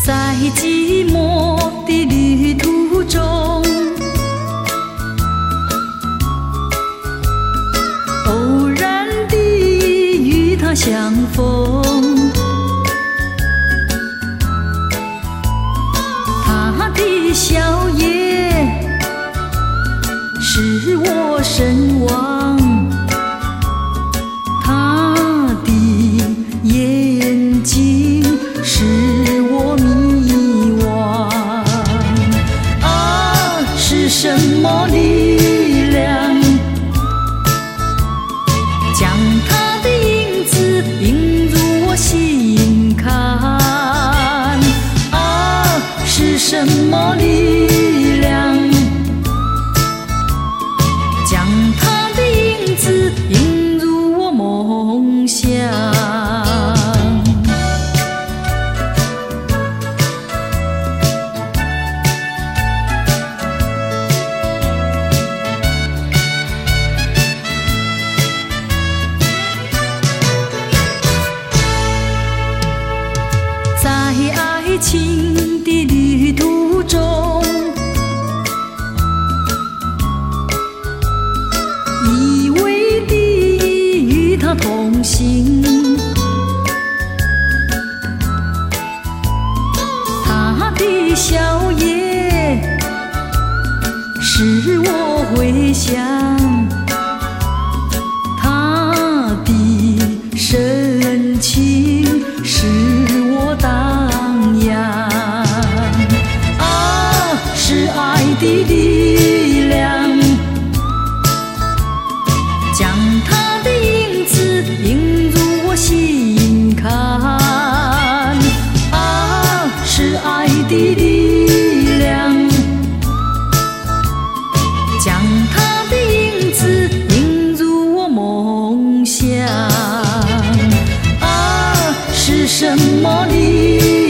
在寂寞的旅途中，偶然地与他相逢，他的笑靥使我神往，他的眼睛使我迷惘。啊，是什么力量将他的影子映入我心坎？啊，是什么力量将他的影子映入我梦乡？在爱情的旅途中，依偎地与他同行，他的笑靥使我回想，他的深情使我荡漾。啊，是爱的力量将他的影子映入我心坎。啊，是爱的力量将他的影子映入我梦乡。啊，是什么力